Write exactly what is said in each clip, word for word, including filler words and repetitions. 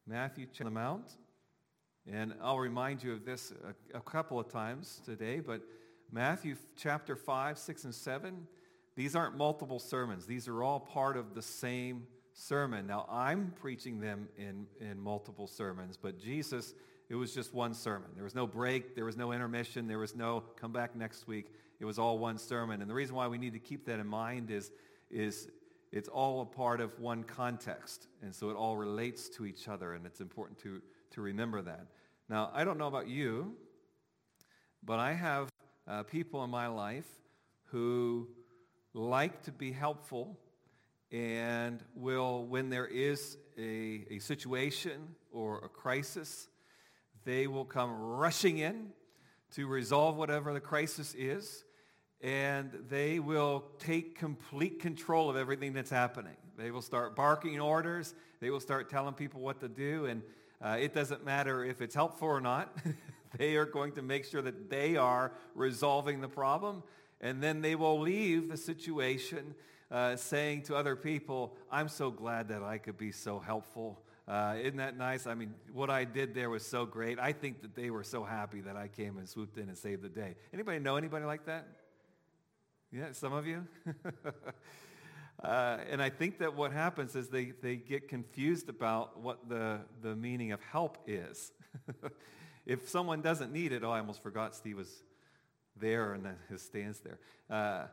Matthew on the Mount. And I'll remind you of this a, a couple of times today, but Matthew chapter five, six, and seven, these aren't multiple sermons. These are all part of the same sermon. Now, I'm preaching them in, in multiple sermons, but Jesus, it was just one sermon. There was no break. There was no intermission. There was no come back next week. It was all one sermon. And the reason why we need to keep that in mind is, is it's all a part of one context. And so it all relates to each other, and it's important to, to remember that. Now, I don't know about you, but I have uh, people in my life who like to be helpful and will, when there is a, a situation or a crisis, they will come rushing in to resolve whatever the crisis is, and they will take complete control of everything that's happening. They will start barking orders. They will start telling people what to do, and uh, it doesn't matter if it's helpful or not. They are going to make sure that they are resolving the problem, and then they will leave the situation uh, saying to other people, I'm so glad that I could be so helpful. Uh, isn't that nice? I mean, what I did there was so great. I think that they were so happy that I came and swooped in and saved the day. Anybody know anybody like that? Yeah, some of you? uh, and I think that what happens is they, they get confused about what the, the meaning of help is. If someone doesn't need it, oh, I almost forgot Steve was there and his stands there. Uh,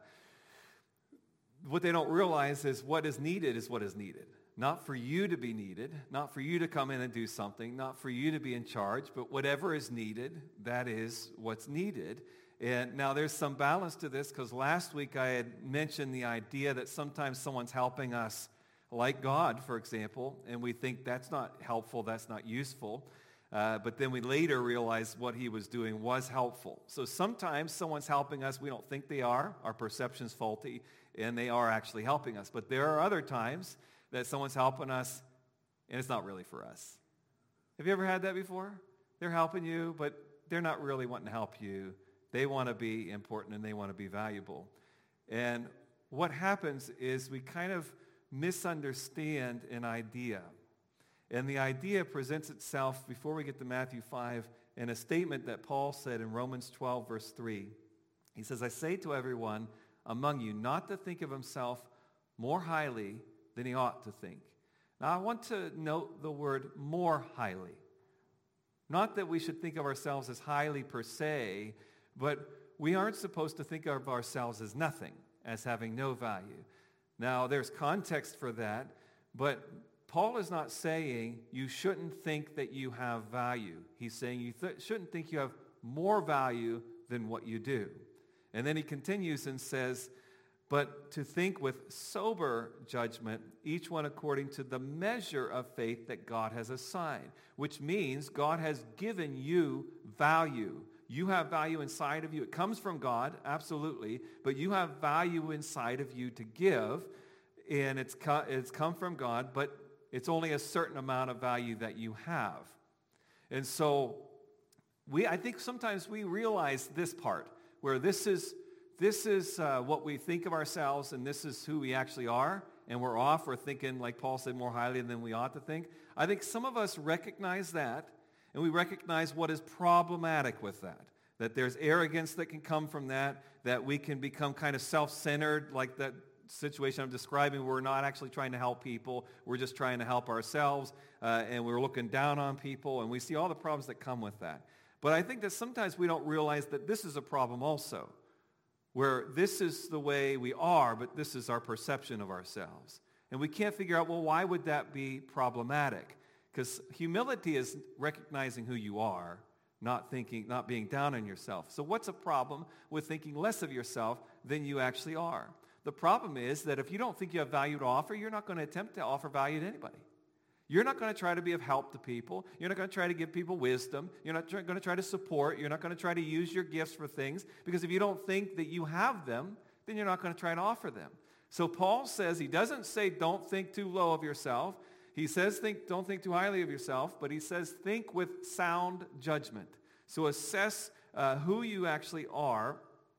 what they don't realize is what is needed is what is needed. Not for you to be needed, not for you to come in and do something, not for you to be in charge, but whatever is needed, that is what's needed. And now there's some balance to this, because last week I had mentioned the idea that sometimes someone's helping us, like God, for example, and we think that's not helpful, that's not useful. Uh, but then we later realize what he was doing was helpful. So sometimes someone's helping us, we don't think they are, our perception's faulty, and they are actually helping us. But there are other times that someone's helping us, and it's not really for us. Have you ever had that before? They're helping you, but they're not really wanting to help you. They want to be important, and they want to be valuable. And what happens is we kind of misunderstand an idea. And the idea presents itself, before we get to Matthew five, in a statement that Paul said in Romans twelve, verse three. He says, I say to everyone among you not to think of himself more highly than he ought to think. Now, I want to note the word more highly. Not that we should think of ourselves as highly per se, but we aren't supposed to think of ourselves as nothing, as having no value. Now, there's context for that, but Paul is not saying you shouldn't think that you have value. He's saying you th- shouldn't think you have more value than what you do. And then he continues and says, but to think with sober judgment, each one according to the measure of faith that God has assigned, which means God has given you value. You have value inside of you. It comes from God, absolutely, but you have value inside of you to give, and it's co- it's come from God, but it's only a certain amount of value that you have. And so we, I think sometimes we realize this part, where this is this is uh, what we think of ourselves, and this is who we actually are, and we're off. We're thinking, like Paul said, more highly than we ought to think. I think some of us recognize that, and we recognize what is problematic with that, that there's arrogance that can come from that, that we can become kind of self-centered, like that situation I'm describing. We're not actually trying to help people. We're just trying to help ourselves, uh, and we're looking down on people, and we see all the problems that come with that. But I think that sometimes we don't realize that this is a problem also, where this is the way we are, but this is our perception of ourselves. And we can't figure out, well, why would that be problematic? Because humility is recognizing who you are, not thinking, not being down on yourself. So what's a problem with thinking less of yourself than you actually are? The problem is that if you don't think you have value to offer, you're not going to attempt to offer value to anybody. You're not going to try to be of help to people. You're not going to try to give people wisdom. You're not try- going to try to support. You're not going to try to use your gifts for things, because if you don't think that you have them, then you're not going to try to offer them. So Paul says, he doesn't say don't think too low of yourself. He says think, don't think too highly of yourself, but he says think with sound judgment. So assess uh, who you actually are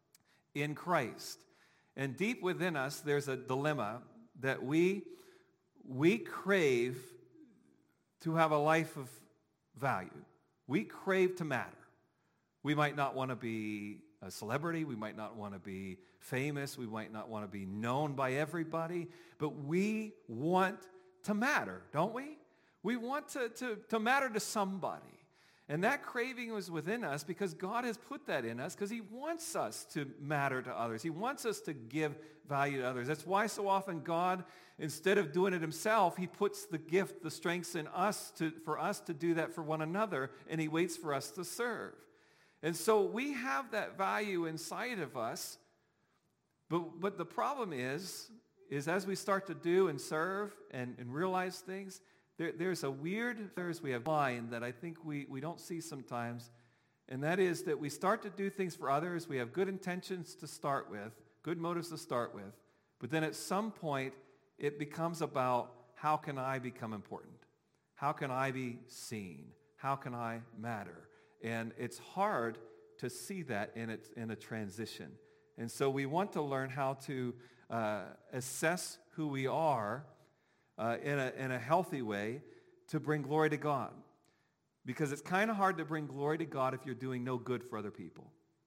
in Christ. And deep within us, there's a dilemma that we we crave to have a life of value. We crave to matter. We might not want to be a celebrity. We might not want to be famous. We might not want to be known by everybody. But we want to matter, don't we? We want to, to, to matter to somebody. And that craving was within us because God has put that in us because he wants us to matter to others. He wants us to give value to others. That's why so often God, instead of doing it himself, he puts the gift, the strengths in us to, for us to do that for one another, and he waits for us to serve. And so we have that value inside of us, but, but the problem is, is as we start to do and serve and, and realize things, There, there's a weird, there's, we have line that I think we, we don't see sometimes, and that is that we start to do things for others. We have good intentions to start with, good motives to start with, but then at some point it becomes about how can I become important? How can I be seen? How can I matter? And it's hard to see that in, it, in a transition. And so we want to learn how to uh, assess who we are Uh, in a, in a healthy way to bring glory to God. Because it's kind of hard to bring glory to God if you're doing no good for other people.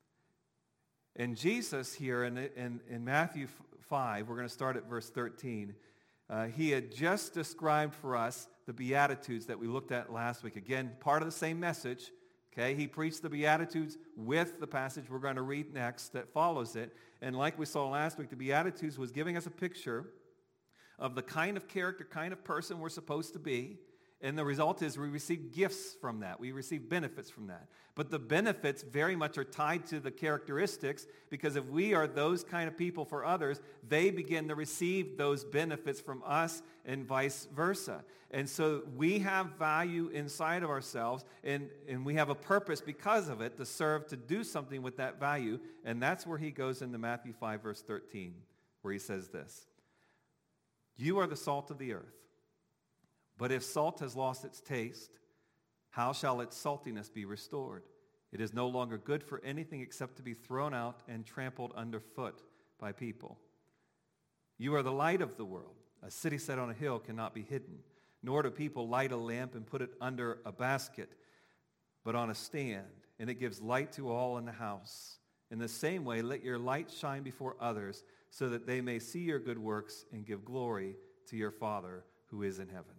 And Jesus here in, in, in Matthew five, we're going to start at verse thirteen, uh, he had just described for us the Beatitudes that we looked at last week. Again, part of the same message. Okay, he preached the Beatitudes with the passage we're going to read next that follows it. And like we saw last week, the Beatitudes was giving us a picture of the kind of character, kind of person we're supposed to be. And the result is we receive gifts from that. We receive benefits from that. But the benefits very much are tied to the characteristics, because if we are those kind of people for others, they begin to receive those benefits from us and vice versa. And so we have value inside of ourselves, and, and we have a purpose because of it to serve, to do something with that value. And that's where he goes into Matthew five, verse thirteen, where he says this. You are the salt of the earth. But if salt has lost its taste, how shall its saltiness be restored? It is no longer good for anything except to be thrown out and trampled underfoot by people. You are the light of the world. A city set on a hill cannot be hidden, nor do people light a lamp and put it under a basket, but on a stand, and it gives light to all in the house. In the same way, let your light shine before others, so that they may see your good works and give glory to your Father who is in heaven.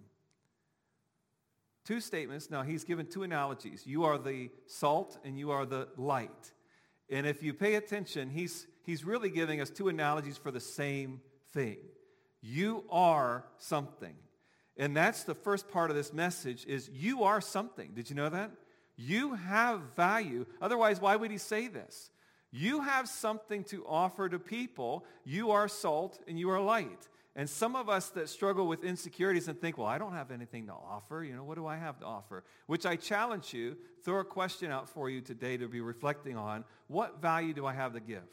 Two statements. Now, he's given two analogies. You are the salt and you are the light. And if you pay attention, he's, he's really giving us two analogies for the same thing. You are something. And that's the first part of this message, is you are something. Did you know that? You have value. Otherwise, why would he say this? You have something to offer to people. You are salt and you are light. And some of us that struggle with insecurities and think, well, I don't have anything to offer. You know, what do I have to offer? Which I challenge you, throw a question out for you today to be reflecting on. What value do I have to give?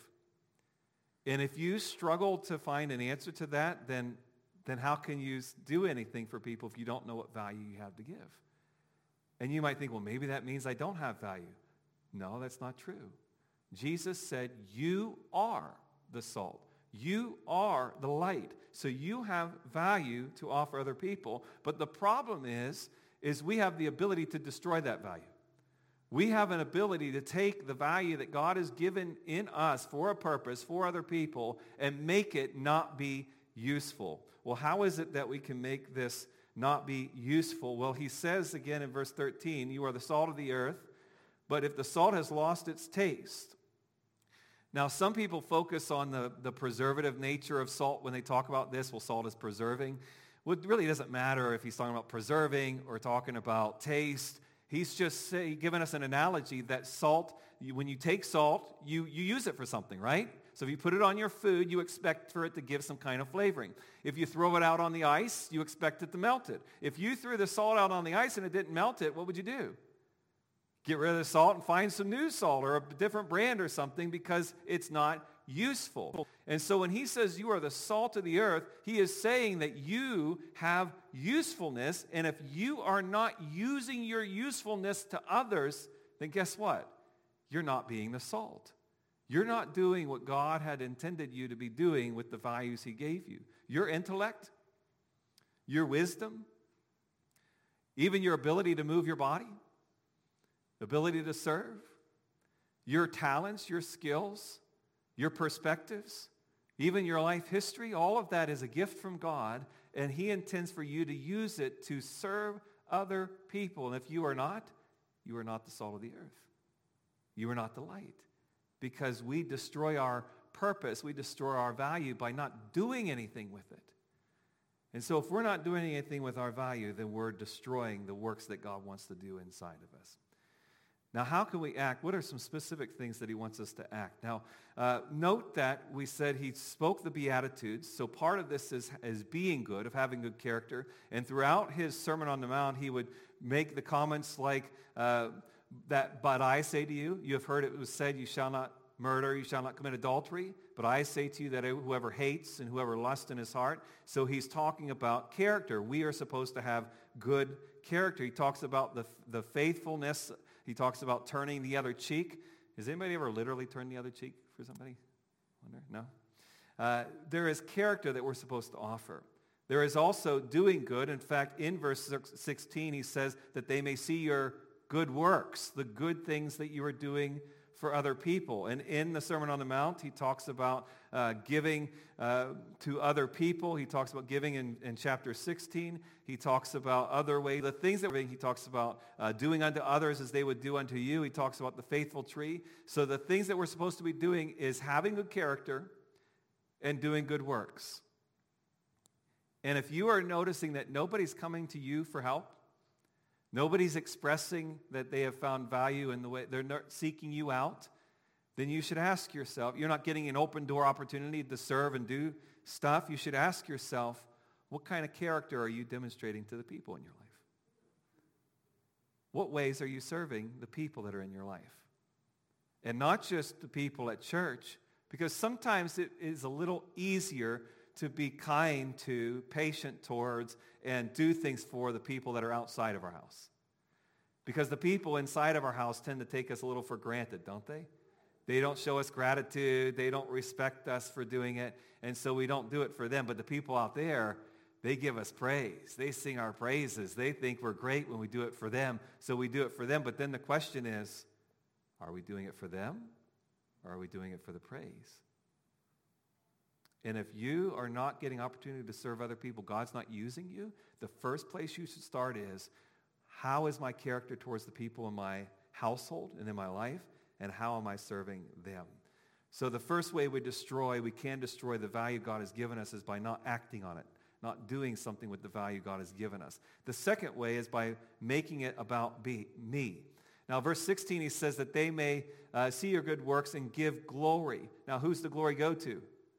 And if you struggle to find an answer to that, then, then how can you do anything for people if you don't know what value you have to give? And you might think, well, maybe that means I don't have value. No, that's not true. Jesus said, you are the salt. You are the light. So you have value to offer other people. But the problem is, is we have the ability to destroy that value. We have an ability to take the value that God has given in us for a purpose, for other people, and make it not be useful. Well, how is it that we can make this not be useful? Well, he says again in verse thirteen, you are the salt of the earth, but if the salt has lost its taste. Now, some people focus on the, the preservative nature of salt when they talk about this. Well, salt is preserving. Well, it really doesn't matter if he's talking about preserving or talking about taste. He's just say, giving us an analogy that salt, you, when you take salt, you, you use it for something, right? So if you put it on your food, you expect for it to give some kind of flavoring. If you throw it out on the ice, you expect it to melt it. If you threw the salt out on the ice and it didn't melt it, what would you do? Get rid of the salt and find some new salt or a different brand or something, because it's not useful. And so when he says you are the salt of the earth, he is saying that you have usefulness, and if you are not using your usefulness to others, then guess what? You're not being the salt. You're not doing what God had intended you to be doing with the values he gave you. Your intellect, your wisdom, Even your ability to move your body, ability to serve, your talents, your skills, your perspectives, even your life history, all of that is a gift from God, and he intends for you to use it to serve other people. And if you are not, you are not the salt of the earth. You are not the light. Because we destroy our purpose, we destroy our value by not doing anything with it. And so if we're not doing anything with our value, then we're destroying the works that God wants to do inside of us. Now, how can we act? What are some specific things that he wants us to act? Now, uh, note that we said he spoke the Beatitudes. So part of this is, is being good, of having good character. And throughout his Sermon on the Mount, he would make the comments like uh, that, but I say to you, you have heard it was said, you shall not murder, you shall not commit adultery. But I say to you that whoever hates and whoever lusts in his heart. So he's talking about character. We are supposed to have good character. He talks about the, the faithfulness. He talks about turning the other cheek. Has anybody ever literally turned the other cheek for somebody? Wonder? No? Uh, there is character that we're supposed to offer. There is also doing good. In fact, in verse sixteen, he says that they may see your good works, the good things that you are doing for other people. And in the Sermon on the Mount, he talks about uh, giving uh, to other people. He talks about giving in, in chapter sixteen. He talks about other ways. The things that he talks about uh, doing unto others as they would do unto you. He talks about the faithful tree. So the things that we're supposed to be doing is having good character and doing good works. And if you are noticing that nobody's coming to you for help, nobody's expressing that they have found value in the way they're not seeking you out, then you should ask yourself, you're not getting an open door opportunity to serve and do stuff. You should ask yourself, what kind of character are you demonstrating to the people in your life? What ways are you serving the people that are in your life? And not just the people at church, because sometimes it is a little easier to be kind to, patient towards, and do things for the people that are outside of our house. Because the people inside of our house tend to take us a little for granted, don't they? They don't show us gratitude. They don't respect us for doing it. And so we don't do it for them. But the people out there, they give us praise. They sing our praises. They think we're great when we do it for them. So we do it for them. But then the question is, are we doing it for them? Or are we doing it for the praise? And if you are not getting opportunity to serve other people, God's not using you, the first place you should start is, how is my character towards the people in my household and in my life, and how am I serving them? So the first way we destroy, we can destroy the value God has given us is by not acting on it, not doing something with the value God has given us. The second way is by making it about be, me. Now, verse sixteen, he says that they may uh, see your good works and give glory. Now, who's the glory go to?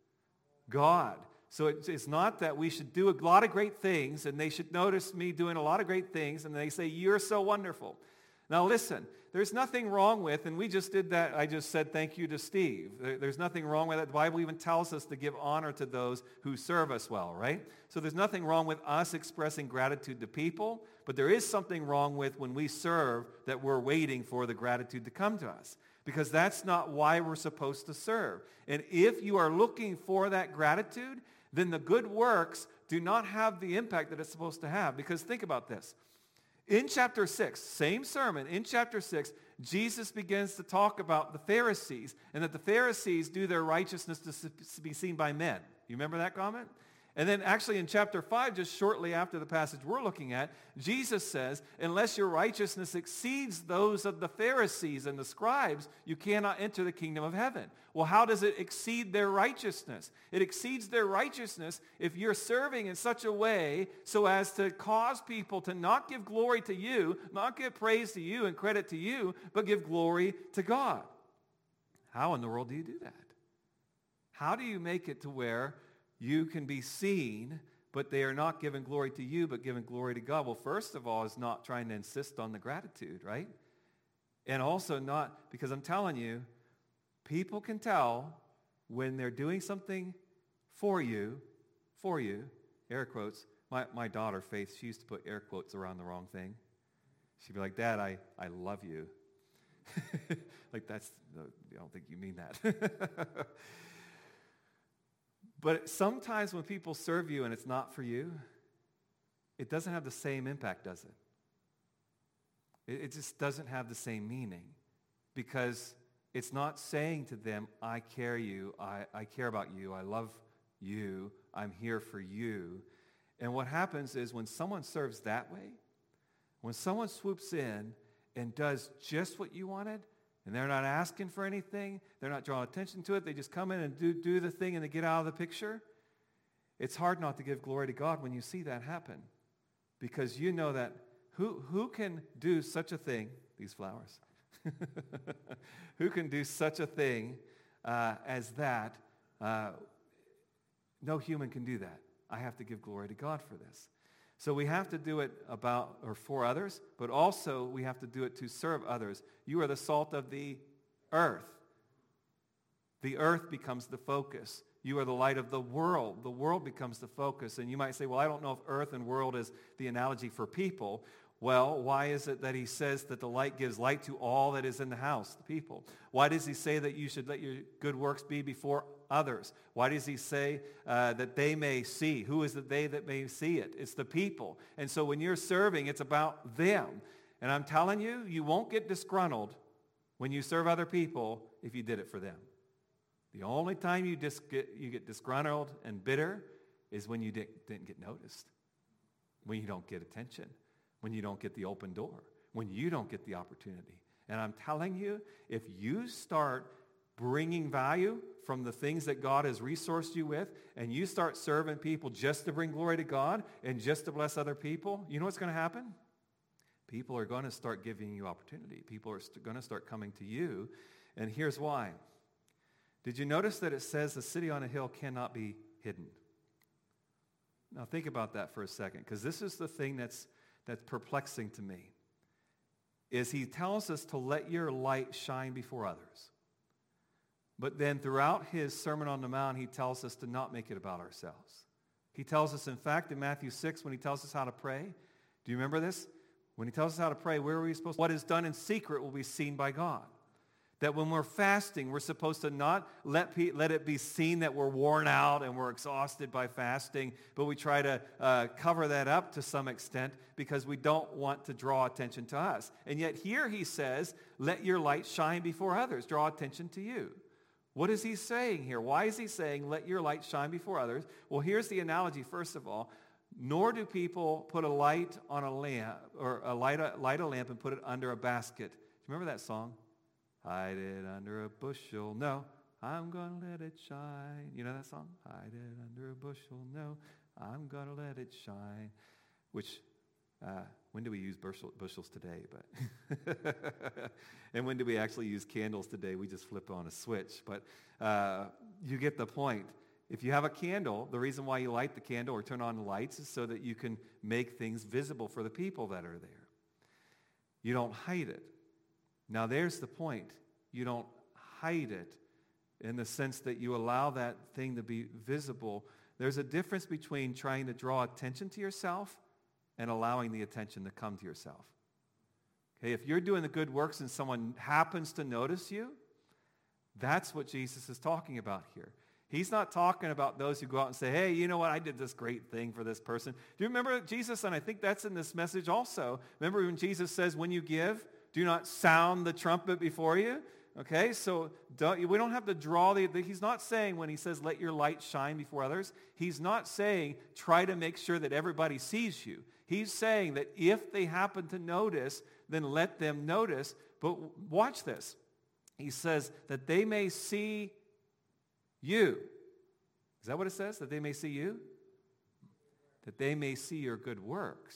God. So it's not that we should do a lot of great things and they should notice me doing a lot of great things and they say, you're so wonderful. Now listen, there's nothing wrong with, and we just did that, I just said thank you to Steve. There's nothing wrong with that. The Bible even tells us to give honor to those who serve us well, right? So there's nothing wrong with us expressing gratitude to people, but there is something wrong with when we serve that we're waiting for the gratitude to come to us. Because that's not why we're supposed to serve. And if you are looking for that gratitude, then the good works do not have the impact that it's supposed to have. Because think about this. In chapter six, same sermon, in chapter six, Jesus begins to talk about the Pharisees and that the Pharisees do their righteousness to be seen by men. You remember that comment? And then actually in chapter five, just shortly after the passage we're looking at, Jesus says, unless your righteousness exceeds those of the Pharisees and the scribes, you cannot enter the kingdom of heaven. Well, how does it exceed their righteousness? It exceeds their righteousness if you're serving in such a way so as to cause people to not give glory to you, not give praise to you and credit to you, but give glory to God. How in the world do you do that? How do you make it to where you can be seen, but they are not giving glory to you, but giving glory to God? Well, first of all, is not trying to insist on the gratitude, right? And also not, because I'm telling you, people can tell when they're doing something for you, for you, air quotes. My, my daughter, Faith, she used to put air quotes around the wrong thing. She'd be like, Dad, I, I love you. Like, that's, I don't think you mean that. But sometimes when people serve you and it's not for you, it doesn't have the same impact, does it? It, it just doesn't have the same meaning, because it's not saying to them, I care you, I, I care about you, I love you, I'm here for you. And what happens is when someone serves that way, when someone swoops in and does just what you wanted, and they're not asking for anything, they're not drawing attention to it, they just come in and do, do the thing and they get out of the picture, it's hard not to give glory to God when you see that happen. Because you know that who, who can do such a thing, these flowers, who can do such a thing uh, as that? Uh, no human can do that. I have to give glory to God for this. So we have to do it about or for others, but also we have to do it to serve others. You are the salt of the earth. The earth becomes the focus. You are the light of the world. The world becomes the focus. And you might say, well, I don't know if earth and world is the analogy for people. Well, why is it that he says that the light gives light to all that is in the house, the people? Why does he say that you should let your good works be before others? Why does he say uh, that they may see? Who is it they that may see it? It's the people. And so when you're serving, it's about them. And I'm telling you, you won't get disgruntled when you serve other people if you did it for them. The only time you, dis- get, you get disgruntled and bitter is when you didn't, didn't get noticed, when you don't get attention, when you don't get the open door, when you don't get the opportunity. And I'm telling you, if you start bringing value from the things that God has resourced you with, and you start serving people just to bring glory to God and just to bless other people, you know what's going to happen? People are going to start giving you opportunity. People are st- going to start coming to you. And here's why. Did you notice that it says the city on a hill cannot be hidden? Now think about that for a second, because this is the thing that's that's perplexing to me, is he tells us to let your light shine before others. But then throughout his Sermon on the Mount, he tells us to not make it about ourselves. He tells us, in fact, in Matthew six, when he tells us how to pray, do you remember this? When he tells us how to pray, where are we supposed to? What is done in secret will be seen by God. That when we're fasting, we're supposed to not let, pe- let it be seen that we're worn out and we're exhausted by fasting, but we try to uh, cover that up to some extent because we don't want to draw attention to us. And yet here he says, let your light shine before others, draw attention to you. What is he saying here? Why is he saying, let your light shine before others? Well, here's the analogy, first of all. Nor do people put a light on a lamp, or a light a, light a lamp and put it under a basket. Do you remember that song? Hide it under a bushel. No, I'm going to let it shine. You know that song? Hide it under a bushel. No, I'm going to let it shine. Which, uh, when do we use bushel, bushels today? But and when do we actually use candles today? We just flip on a switch. But uh, you get the point. If you have a candle, the reason why you light the candle or turn on the lights is so that you can make things visible for the people that are there. You don't hide it. Now there's the point. You don't hide it in the sense that you allow that thing to be visible. There's a difference between trying to draw attention to yourself and allowing the attention to come to yourself. Okay, if you're doing the good works and someone happens to notice you, that's what Jesus is talking about here. He's not talking about those who go out and say, hey, you know what, I did this great thing for this person. Do you remember Jesus? And I think that's in this message also. Remember when Jesus says, when you give, do not sound the trumpet before you. Okay, so don't, we don't have to draw the, the, he's not saying when he says let your light shine before others, he's not saying try to make sure that everybody sees you. He's saying that if they happen to notice, then let them notice. But watch this. He says that they may see you. Is that what it says? That they may see you? That they may see your good works.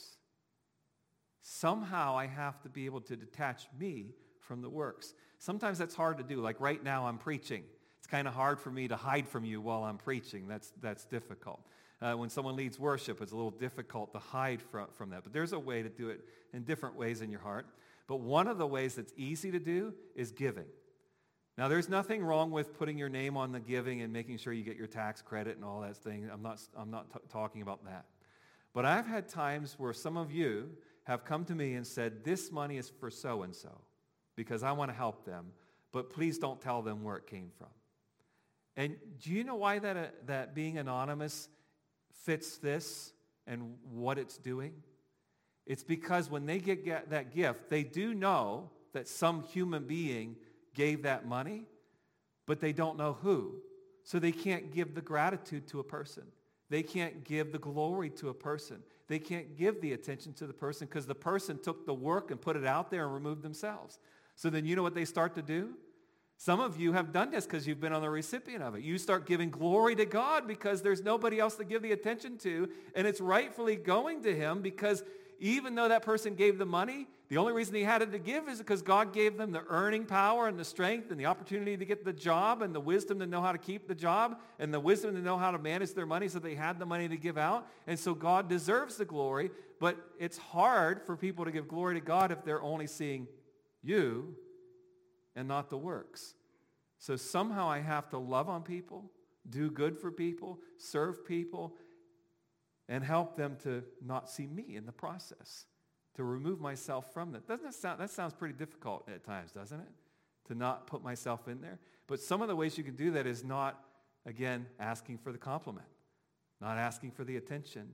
Somehow I have to be able to detach me from the works. Sometimes that's hard to do. Like right now I'm preaching. It's kind of hard for me to hide from you while I'm preaching. That's that's difficult. Uh, when someone leads worship, it's a little difficult to hide from, from that. But there's a way to do it in different ways in your heart. But one of the ways that's easy to do is giving. Now, there's nothing wrong with putting your name on the giving and making sure you get your tax credit and all that thing. I'm not, I'm not t- talking about that. But I've had times where some of you have come to me and said, this money is for so-and-so because I want to help them, but please don't tell them where it came from. And do you know why that, uh, that being anonymous fits this and what it's doing? It's because when they get, get that gift, they do know that some human being gave that money, but they don't know who. So they can't give the gratitude to a person. They can't give the glory to a person. They can't give the attention to the person because the person took the work and put it out there and removed themselves. So then you know what they start to do? Some of you have done this because you've been on the recipient of it. You start giving glory to God because there's nobody else to give the attention to, and it's rightfully going to him because even though that person gave the money, the only reason he had it to give is because God gave them the earning power and the strength and the opportunity to get the job and the wisdom to know how to keep the job and the wisdom to know how to manage their money so they had the money to give out. And so God deserves the glory, but it's hard for people to give glory to God if they're only seeing you and not the works. So somehow I have to love on people, do good for people, serve people, and help them to not see me in the process, to remove myself from that. Doesn't that sound, that sounds pretty difficult at times, doesn't it? To not put myself in there. But some of the ways you can do that is not, again, asking for the compliment, not asking for the attention.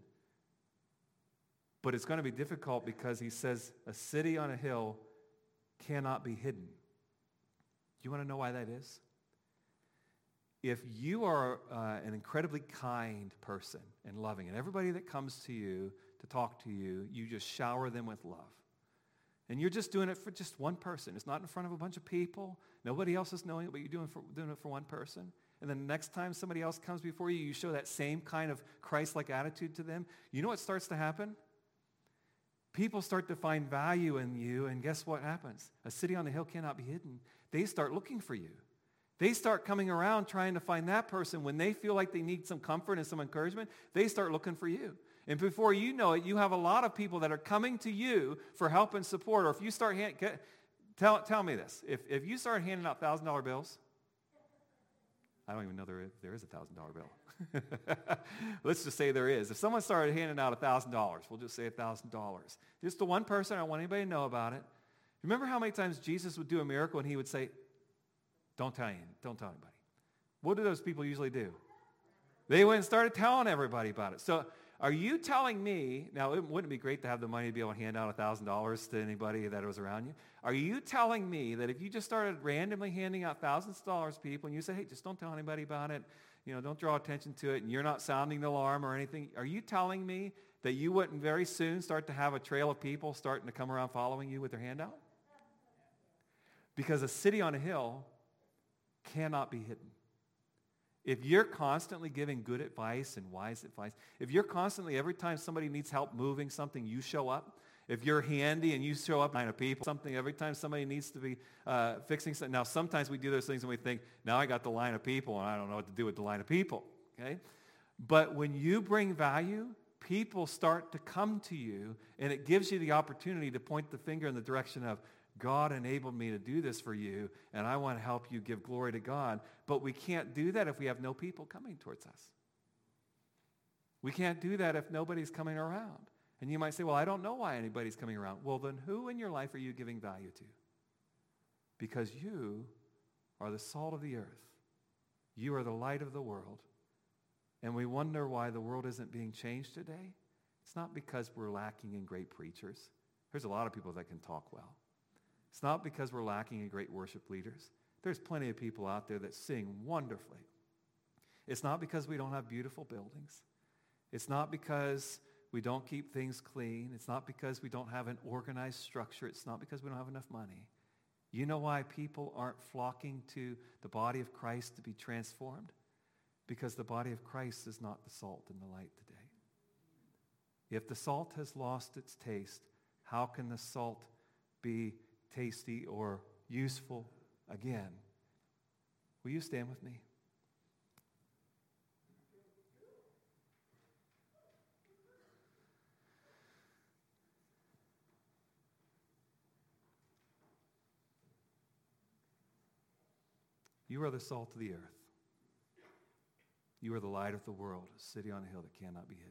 But it's going to be difficult because he says a city on a hill cannot be hidden. Do you want to know why that is? If you are uh, an incredibly kind person and loving, and everybody that comes to you to talk to you, you just shower them with love. And you're just doing it for just one person. It's not in front of a bunch of people. Nobody else is knowing it, but you're doing, for, doing it for one person. And then the next time somebody else comes before you, you show that same kind of Christ-like attitude to them. You know what starts to happen? People start to find value in you, and guess what happens? A city on the hill cannot be hidden. They start looking for you. They start coming around trying to find that person. When they feel like they need some comfort and some encouragement, they start looking for you. And before you know it, you have a lot of people that are coming to you for help and support. Or if you start, hand, tell, tell me this. If, if you start handing out one thousand dollar bills, I don't even know there is, there is a one thousand dollar bill. Let's just say there is. If someone started handing out one thousand dollars, we'll just say one thousand dollars. Just to one person, I don't want anybody to know about it. Remember how many times Jesus would do a miracle and he would say, don't tell, you, don't tell anybody. What do those people usually do? They went and started telling everybody about it. So are you telling me, now it wouldn't be great to have the money to be able to hand out one thousand dollars to anybody that was around you. Are you telling me that if you just started randomly handing out thousands of dollars to people and you say, hey, just don't tell anybody about it, you know, don't draw attention to it, and you're not sounding the alarm or anything, are you telling me that you wouldn't very soon start to have a trail of people starting to come around following you with their hand out? Because a city on a hill cannot be hidden. If you're constantly giving good advice and wise advice, if you're constantly, every time somebody needs help moving something, you show up. If you're handy and you show up, line of people, something, every time somebody needs to be uh, fixing something. Now, sometimes we do those things and we think, now I got the line of people and I don't know what to do with the line of people. Okay? But when you bring value, people start to come to you, and it gives you the opportunity to point the finger in the direction of, God enabled me to do this for you, and I want to help you give glory to God. But we can't do that if we have no people coming towards us. We can't do that if nobody's coming around. And you might say, well, I don't know why anybody's coming around. Well, then who in your life are you giving value to? Because you are the salt of the earth. You are the light of the world. And we wonder why the world isn't being changed today. It's not because we're lacking in great preachers. There's a lot of people that can talk well. It's not because we're lacking in great worship leaders. There's plenty of people out there that sing wonderfully. It's not because we don't have beautiful buildings. It's not because we don't keep things clean. It's not because we don't have an organized structure. It's not because we don't have enough money. You know why people aren't flocking to the body of Christ to be transformed? Because the body of Christ is not the salt and the light today. If the salt has lost its taste, how can the salt be tasty or useful again? Will you stand with me? You are the salt of the earth. You are the light of the world, a city on a hill that cannot be hidden.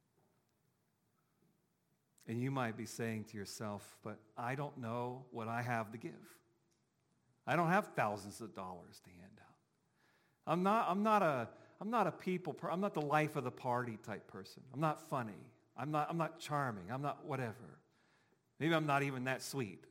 And you might be saying to yourself, but I don't know what I have to give. I don't have thousands of dollars to hand out. I'm not, I'm not a, I'm not a people, per, I'm not the life of the party type person. I'm not funny. I'm not, I'm not charming. I'm not whatever. Maybe I'm not even that sweet.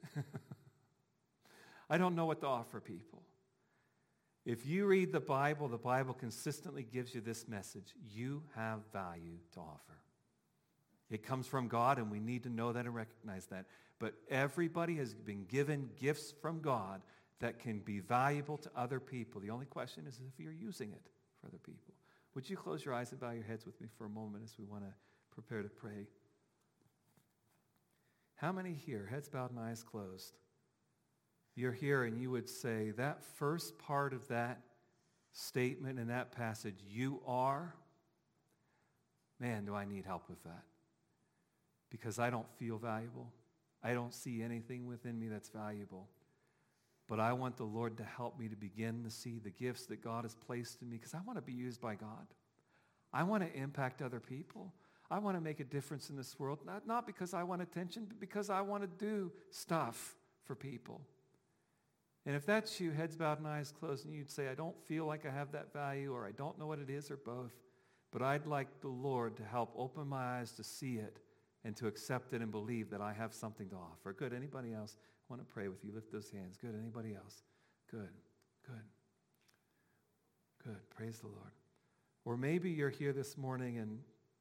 I don't know what to offer people. If you read the Bible, the Bible consistently gives you this message. You have value to offer. It comes from God, and we need to know that and recognize that. But everybody has been given gifts from God that can be valuable to other people. The only question is if you're using it for other people. Would you close your eyes and bow your heads with me for a moment as we want to prepare to pray? How many here, heads bowed and eyes closed, you're here and you would say that first part of that statement in that passage, you are, man, do I need help with that? Because I don't feel valuable. I don't see anything within me that's valuable. But I want the Lord to help me to begin to see the gifts that God has placed in me because I want to be used by God. I want to impact other people. I want to make a difference in this world, not, not because I want attention, but because I want to do stuff for people. And if that's you, heads bowed and eyes closed, and you'd say, I don't feel like I have that value, or I don't know what it is, or both, but I'd like the Lord to help open my eyes to see it and to accept it and believe that I have something to offer. Good. Anybody else? I want to pray with you. Lift those hands. Good. Anybody else? Good. Good. Good. Praise the Lord. Or maybe you're here this morning and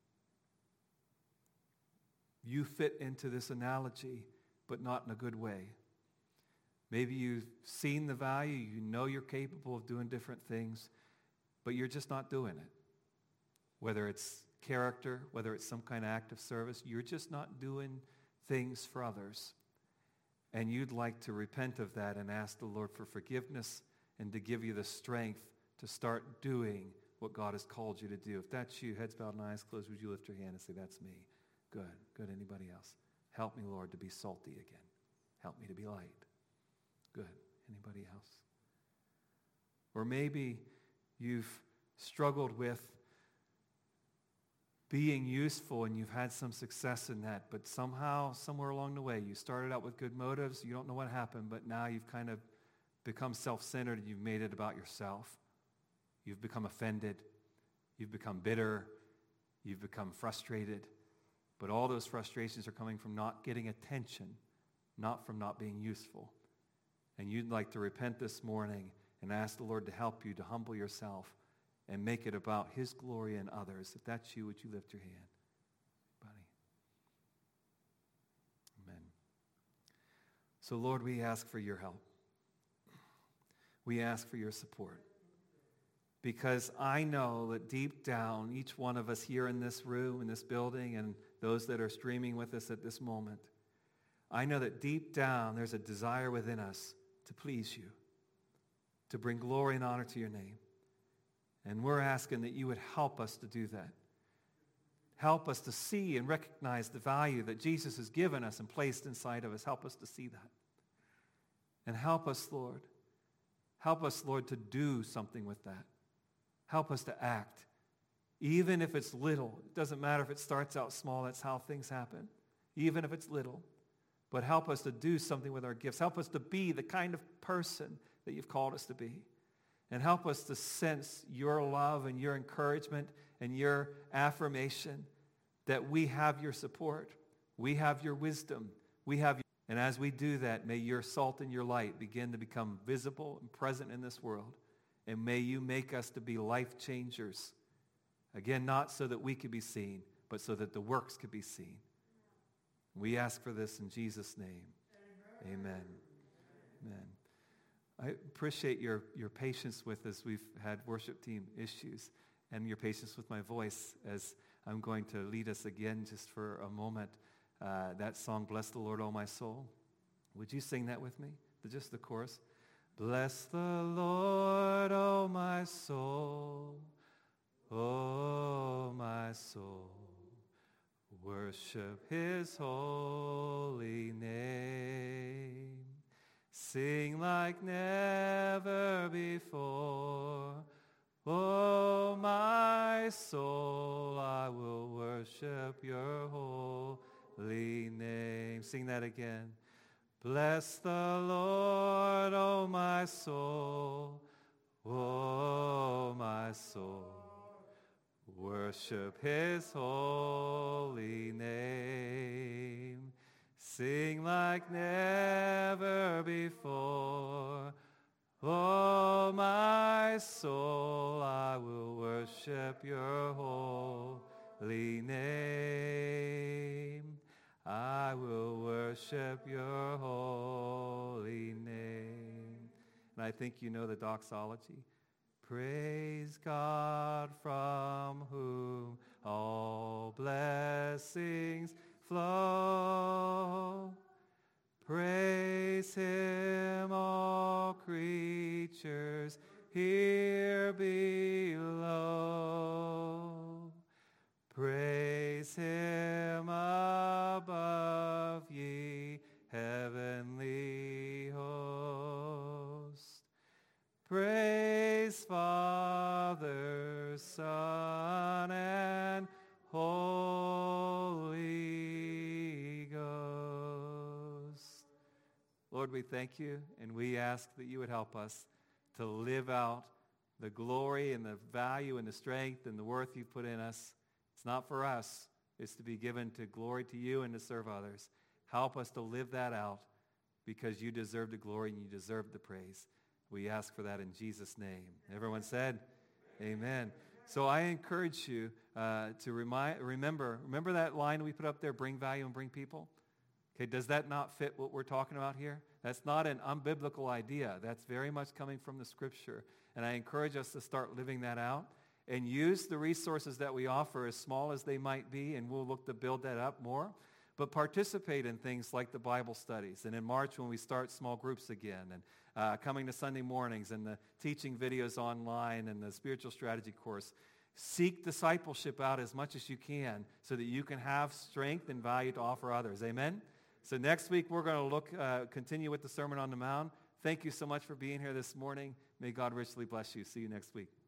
you fit into this analogy, but not in a good way. Maybe you've seen the value, you know you're capable of doing different things, but you're just not doing it. Whether it's character, whether it's some kind of act of service, you're just not doing things for others. And you'd like to repent of that and ask the Lord for forgiveness and to give you the strength to start doing what God has called you to do. If that's you, heads bowed and eyes closed, would you lift your hand and say, that's me? Good. Good. Anybody else? Help me, Lord, to be salty again. Help me to be light. Good. Anybody else? Or maybe you've struggled with being useful and you've had some success in that, but somehow, somewhere along the way, you started out with good motives, you don't know what happened, but now you've kind of become self-centered and you've made it about yourself. You've become offended. You've become bitter. You've become frustrated. But all those frustrations are coming from not getting attention, not from not being useful. And you'd like to repent this morning and ask the Lord to help you to humble yourself and make it about His glory and others. If that's you, would you lift your hand? Buddy. Amen. So, Lord, we ask for your help. We ask for your support. Because I know that deep down, each one of us here in this room, in this building, and those that are streaming with us at this moment, I know that deep down there's a desire within us to please you, to bring glory and honor to your name. And we're asking that you would help us to do that. Help us to see and recognize the value that Jesus has given us and placed inside of us. Help us to see that. And help us, Lord. Help us, Lord, to do something with that. Help us to act. Even if it's little. It doesn't matter if it starts out small. That's how things happen. Even if it's little. But help us to do something with our gifts. Help us to be the kind of person that you've called us to be. And help us to sense your love and your encouragement and your affirmation that we have your support. We have your wisdom. We have your... And as we do that, may your salt and your light begin to become visible and present in this world. And may you make us to be life changers. Again, not so that we could be seen, but so that the works could be seen. We ask for this in Jesus' name. Amen. Amen. I appreciate your, your patience with us. We've had worship team issues, and your patience with my voice as I'm going to lead us again just for a moment. Uh, that song, Bless the Lord, O my soul. Would you sing that with me? Just the chorus. Bless the Lord, O my soul, O my soul. Worship his holy name. Sing like never before. Oh, my soul, I will worship your holy name. Sing that again. Bless the Lord, oh, my soul. Oh, my soul. Worship his holy name. Sing like never before. Oh, my soul, I will worship your holy name. I will worship your holy name. And I think you know the doxology. Praise God from whom all blessings flow. Praise him, all creatures here below. Praise him above, ye heavenly host. Praise Father, Son, and Holy Ghost. Lord, we thank you, and we ask that you would help us to live out the glory and the value and the strength and the worth you've put in us. It's not for us. It's to be given to glory to you and to serve others. Help us to live that out because you deserve the glory and you deserve the praise. We ask for that in Jesus' name. Everyone said, amen. So I encourage you uh, to remind, remember, remember that line we put up there, bring value and bring people? Okay, does that not fit what we're talking about here? That's not an unbiblical idea. That's very much coming from the Scripture. And I encourage us to start living that out and use the resources that we offer, as small as they might be, and we'll look to build that up more. But participate in things like the Bible studies. And in March when we start small groups again, and uh, coming to Sunday mornings, and the teaching videos online, and the spiritual strategy course. Seek discipleship out as much as you can so that you can have strength and value to offer others. Amen? So next week we're going to look, uh, continue with the Sermon on the Mount. Thank you so much for being here this morning. May God richly bless you. See you next week.